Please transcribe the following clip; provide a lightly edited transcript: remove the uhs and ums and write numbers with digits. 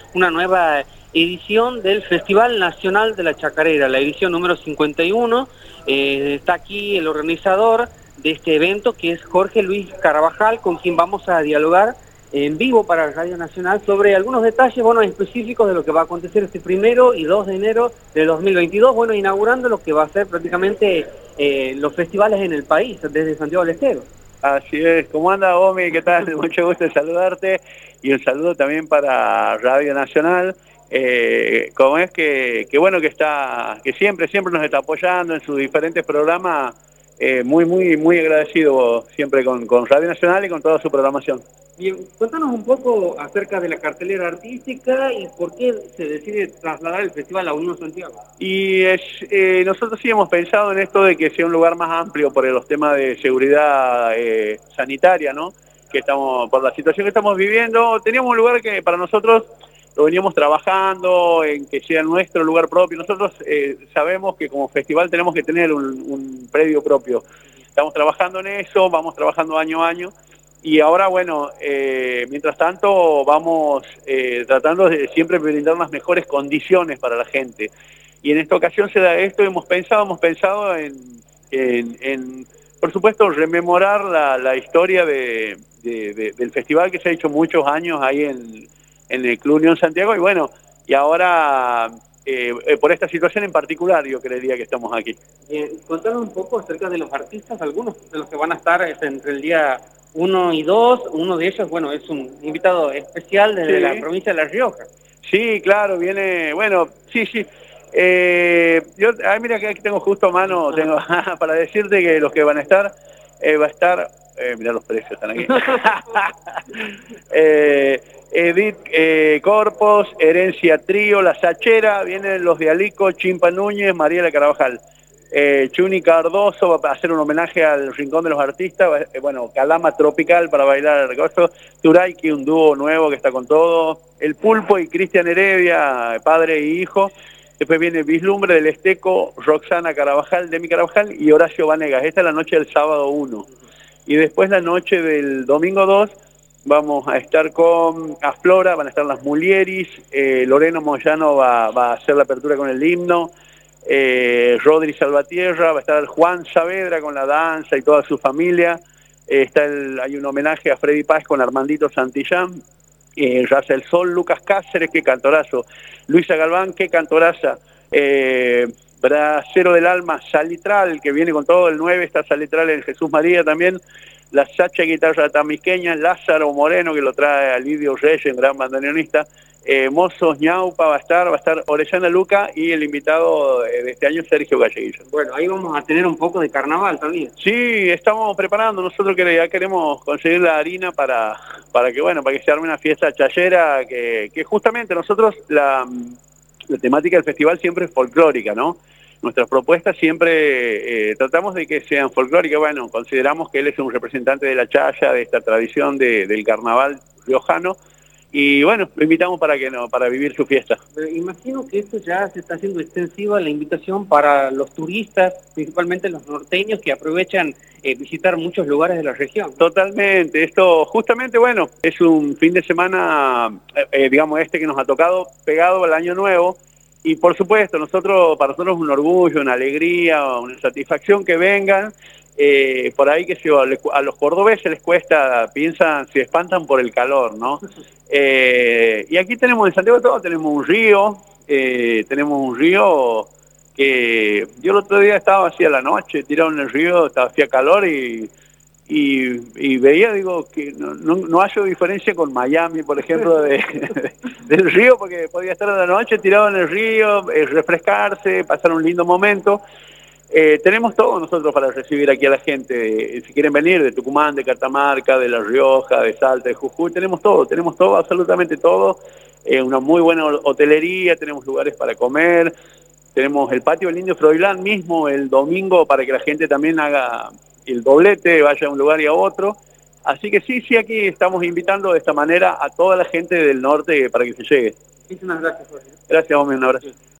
una nueva edición del Festival Nacional de la Chacarera, la edición número 51. Está aquí el organizador de este evento, que es Jorge Luis Carabajal, con quien vamos a dialogar en vivo para Radio Nacional sobre algunos detalles, bueno, específicos de lo que va a acontecer este 1 y 2 de enero de 2022, bueno, inaugurando lo que va a ser prácticamente los festivales en el país, desde Santiago del Estero. Así es. ¿Cómo anda, Omi? ¿Qué tal? Mucho gusto en saludarte y un saludo también para Radio Nacional. Como es que bueno que siempre nos está apoyando en sus diferentes programas, muy agradecido siempre con Radio Nacional y con toda su programación. Bien, cuéntanos un poco acerca de la cartelera artística y por qué se decide trasladar el festival a Unión Santiago. Y nosotros sí hemos pensado en esto de que sea un lugar más amplio por los temas de seguridad sanitaria, ¿no? Que estamos, por la situación que estamos viviendo, teníamos un lugar que para nosotros lo veníamos trabajando, en que sea nuestro lugar propio. Nosotros sabemos que como festival tenemos que tener un predio propio. Estamos trabajando en eso, vamos trabajando año a año. Y ahora, bueno, mientras tanto vamos tratando de siempre brindar las mejores condiciones para la gente. Y en esta ocasión se da esto, hemos pensado en por supuesto, rememorar la historia del festival que se ha hecho muchos años ahí en el Club Unión Santiago. Y bueno, y ahora, por esta situación en particular, yo creería que estamos aquí. Contanos un poco acerca de los artistas, algunos de los que van a estar entre el día 1 y 2. Uno de ellos, bueno, es un invitado especial desde la provincia de La Rioja. Sí, claro, viene, bueno, sí. Mira que aquí tengo justo a mano, tengo para decirte que los que van a estar, va a estar, mirá los precios, están aquí. Edith Corpos, Herencia Trío, La Sachera, vienen los de Alico, Chimpa Núñez, Mariela Carabajal. Chuni Cardoso va a hacer un homenaje al Rincón de los Artistas, bueno, Calama Tropical para bailar gozo, Turaiki, un dúo nuevo que está con todo, El Pulpo y Cristian Heredia, padre e hijo. Después viene Vislumbre del Esteco, Roxana Carabajal, Demi Carabajal y Horacio Vanegas. Esta es la noche del sábado 1. Y después la noche del domingo 2 vamos a estar con Aflora, van a estar las Mulieris, Loreno Moyano va a hacer la apertura con el himno, Rodri Salvatierra, va a estar Juan Saavedra con la danza y toda su familia, hay un homenaje a Freddy Paz con Armandito Santillán, Raza del Sol, Lucas Cáceres, qué cantorazo, Luisa Galván, qué cantoraza, Bracero del Alma, Salitral, que viene con todo el 9, está Salitral en Jesús María también, la Sacha Guitarra Tamisqueña, Lázaro Moreno, que lo trae a Lidio Reyes, un gran bandoneonista, Mozos Ñaupa va a estar Orellana Luca y el invitado de este año, Sergio Galleguillo. Bueno, ahí vamos a tener un poco de carnaval también. Sí, estamos preparando, nosotros que ya queremos conseguir la harina para que se arme una fiesta chayera, que justamente nosotros la temática del festival siempre es folclórica, ¿no? Nuestras propuestas siempre tratamos de que sean folclóricas. Bueno, consideramos que él es un representante de la chaya, de esta tradición del carnaval riojano, y bueno, lo invitamos para vivir su fiesta. Pero imagino que esto ya se está haciendo extensiva la invitación para los turistas, principalmente los norteños, que aprovechan visitar muchos lugares de la región. Totalmente, esto justamente, bueno, es un fin de semana, digamos que nos ha tocado pegado al Año Nuevo, y por supuesto, para nosotros es un orgullo, una alegría, una satisfacción que vengan. Por ahí que a los cordobeses les cuesta, se espantan por el calor, ¿no? Y aquí en Santiago de todo tenemos un río que yo el otro día estaba así a la noche, tirado en el río, hacía calor y veía, digo, que no hallo diferencia con Miami, por ejemplo, del río, porque podía estar a la noche tirado en el río, refrescarse, pasar un lindo momento. Tenemos todo nosotros para recibir aquí a la gente, si quieren venir de Tucumán, de Catamarca, de La Rioja, de Salta, de Jujuy, tenemos todo, absolutamente todo, una muy buena hotelería, tenemos lugares para comer, tenemos el patio del Indio Froilán mismo el domingo para que la gente también haga el doblete, vaya a un lugar y a otro. Así que sí, aquí estamos invitando de esta manera a toda la gente del norte para que se llegue. Muchísimas gracias, Jorge. Gracias, hombre, un abrazo.